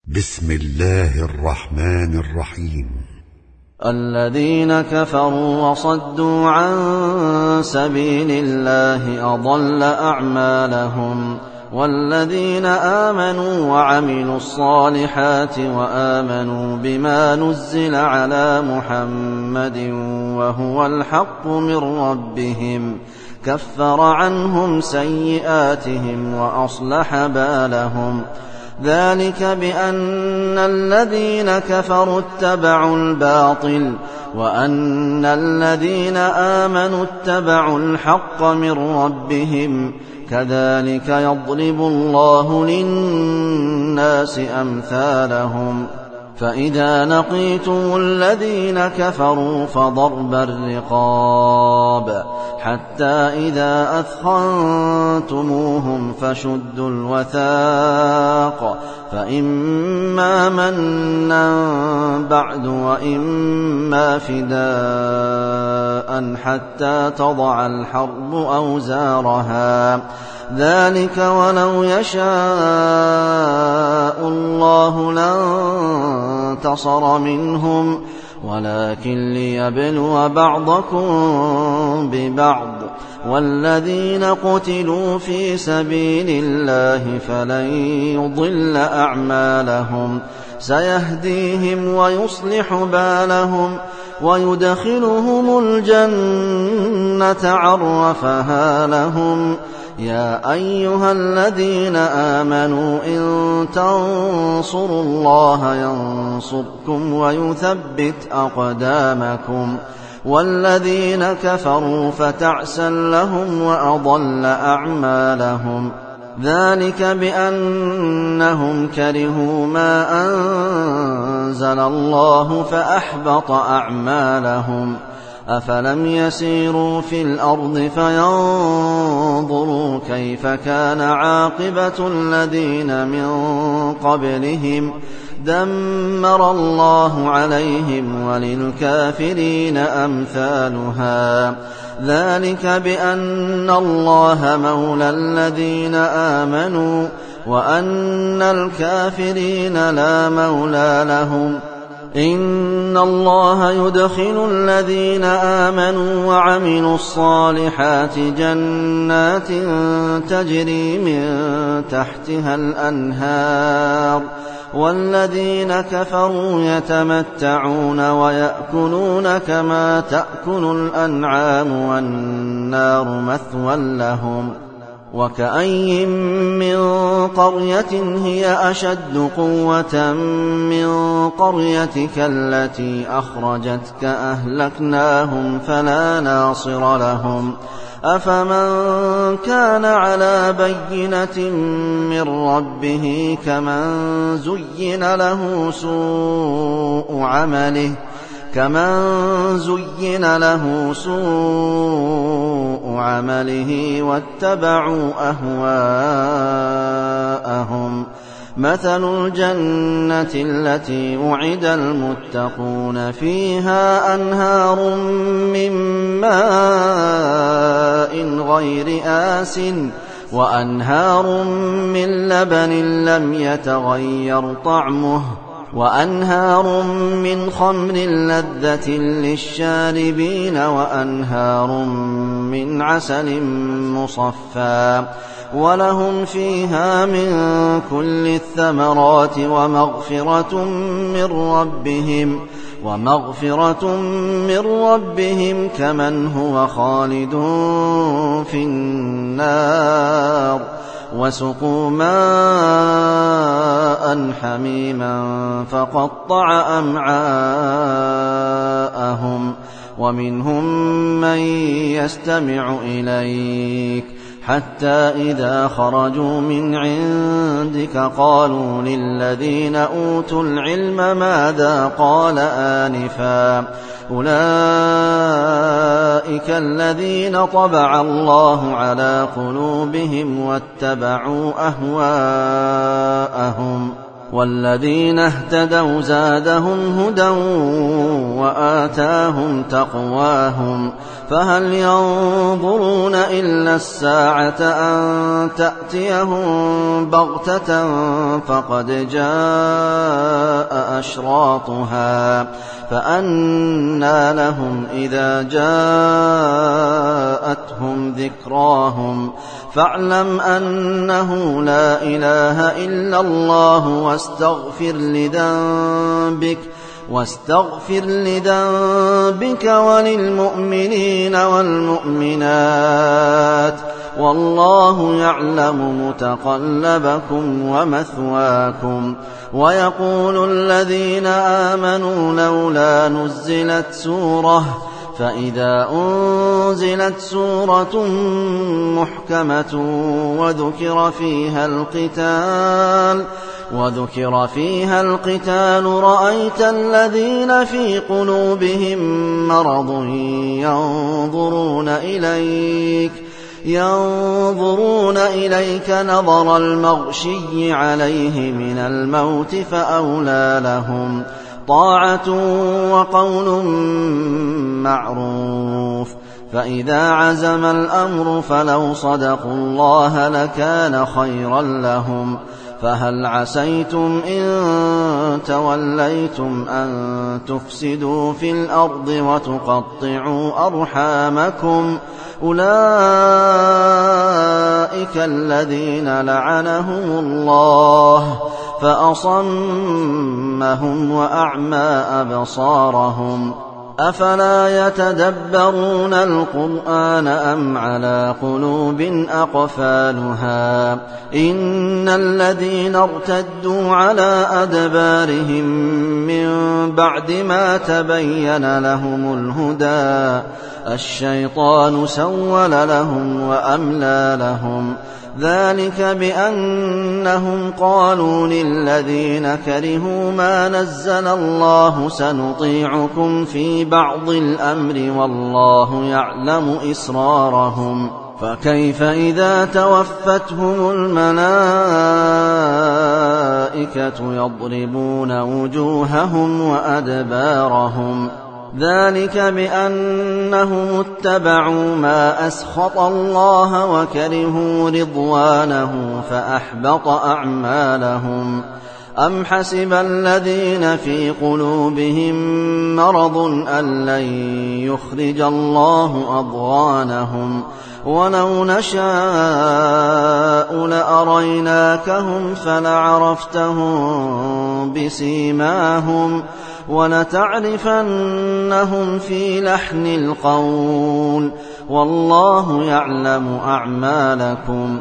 بسم الله الرحمن الرحيم. الذين كفروا وصدوا عن سبيل الله أضل أعمالهم، والذين آمنوا وعملوا الصالحات وآمنوا بما نزل على محمد وهو الحق من ربهم كفر عنهم سيئاتهم وأصلح بالهم. ذلك بأن الذين كفروا اتبعوا الباطل وأن الذين آمنوا اتبعوا الحق من ربهم، كذلك يضرب الله للناس أمثالهم. فإذا لقيتم الذين كفروا فضرب الرقاب حتى إذا أثخنتموهم فشدوا الوثاق، فإما منا بعد وإما فداء حتى تضع الحرب أوزارها. ذلك ولو يشاء الله لانتصر منهم، ولكن ليبلو بعضكم ببعض. والذين قتلوا في سبيل الله فلن يضل أعمالهم، سيهديهم ويصلح بالهم ويدخلهم الجنة عرفها لهم. يا أيها الذين آمنوا إن تنصروا الله ينصركم ويثبت أقدامكم. والذين كفروا فتعسا لهم وأضل أعمالهم. ذلك بأنهم كرهوا ما أنزل الله فأحبط أعمالهم. أفلم يسيروا في الأرض فينظروا كيف كان عاقبة الذين من قبلهم، دمر الله عليهم وللكافرين أمثالها. ذلك بأن الله مولى الذين آمنوا وأن الكافرين لا مولى لهم. إن الله يدخل الذين آمنوا وعملوا الصالحات جنات تجري من تحتها الأنهار، والذين كفروا يتمتعون ويأكلون كما تأكل الأنعام والنار مثوى لهم. وكأين من قرية هي أشد قوة من قريتك التي أخرجتك أهلكناهم فلا ناصر لهم. أفمن كان على بينة من ربه كمن زين له سوء عمله واتبعوا أهواءهم. مثل الجنة التي وعد المتقون فيها أنهار من ماء غير آسٍ وأنهار من لبن لم يتغير طعمه وأنهار من خمر لذة للشاربين وأنهار من عسل مصفى، ولهم فيها من كل الثمرات ومغفرة من ربهم كمن هو خالد في النار. وسقوا ماء حميما فقطع أمعاءهم. ومنهم من يستمع إليك حتى إذا خرجوا من عندك قالوا للذين أوتوا العلم ماذا قال آنفا، أولئك الذين طبع الله على قلوبهم واتبعوا أهواءهم. والذين اهتدوا زادهم هدى وآتاهم تقواهم فهل ينظرون إلا الساعة أن تأتيهم بغتة فقد جاء أشراطها فأنى لهم إذا جاءتهم ذكراهم فاعلم أنه لا إله إلا الله واستغفر لذنبك وللمؤمنين والمؤمنات والله يعلم متقلبكم ومثواكم. ويقول الذين آمنوا لولا نزلت سورة فإذا أنزلت سورة محكمة وذكر فيها القتال رأيت الذين في قلوبهم مرض ينظرون إليك نظر المغشي عليه من الموت فأولى لهم طاعة وقول معروف. فإذا عزم الأمر فلو صدقوا الله لكان خيرا لهم. فهل عسيتم إن توليتم أن تفسدوا في الأرض وتقطعوا أرحامكم أولئك الذين لعنهم الله فأصمهم وأعمى أبصارهم أفلا يتدبرون القرآن أم على قلوب أقفالها إن الذين ارتدوا على أدبارهم من بعد ما تبين لهم الهدى الشيطان سول لهم وأملى لهم ذلك بأنهم قالوا للذين كرهوا ما نزل الله سنطيعكم في بعض الأمر والله يعلم إسرارهم فكيف إذا توفتهم الملائكة يضربون وجوههم وأدبارهم ذلك بأنهم اتبعوا ما أسخط الله وكرهوا رضوانه فأحبط أعمالهم أم حسب الذين في قلوبهم مرض أن لن يخرج الله أضغانهم ولو نشاء لأريناكهم فلعرفتهم بسيماهم ولتعرفنهم في لحن القول والله يعلم أعمالكم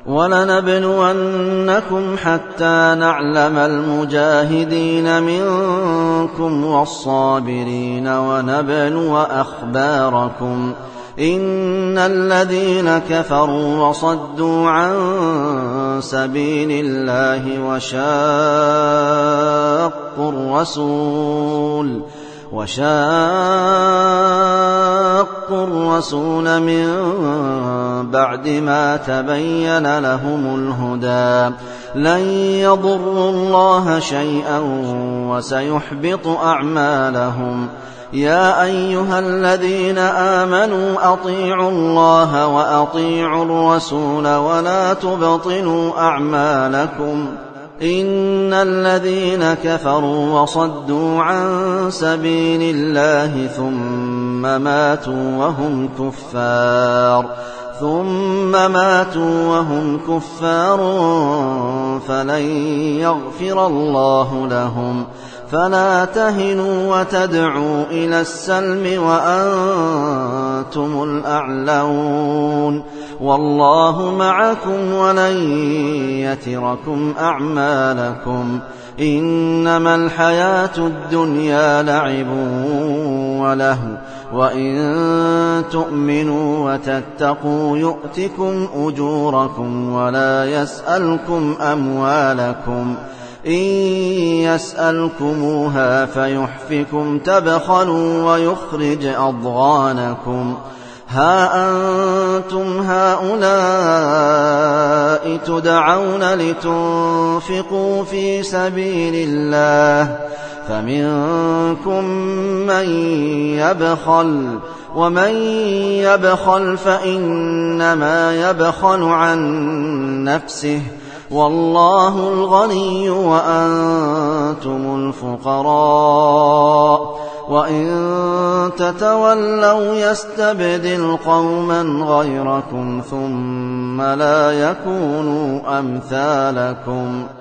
ولنبلونكم حتى نعلم المجاهدين منكم والصابرين ونبلو أخباركم إن الذين كفروا وصدوا عن سبيل الله وشاقوا الرسول من بعد ما تبين لهم الهدى لن يضروا الله شيئا وسيحبط أعمالهم يا أيها الذين آمنوا أطيعوا الله وأطيعوا الرسول ولا تبطلوا أعمالكم إن الذين كفروا وصدوا عن سبيل الله ثم ماتوا وهم كفار فلن يغفر الله لهم فلا تهنوا وتدعوا إلى السلم وأنتم الأعلون والله معكم ولن يتركم أعمالكم إنما الحياة الدنيا لعب ولهو وإن تؤمنوا وتتقوا يؤتكم أجوركم ولا يسألكم أموالكم إن يسألكموها فيحفكم تبخلوا ويخرج أضغانكم ها أنتم هؤلاء تدعون لتنفقوا في سبيل الله فمنكم من يبخل ومن يبخل فإنما يبخل عن نفسه والله الغني وأنتم الفقراء وإن تتولوا يستبدل قوما غيركم ثم لا يكونوا أمثالكم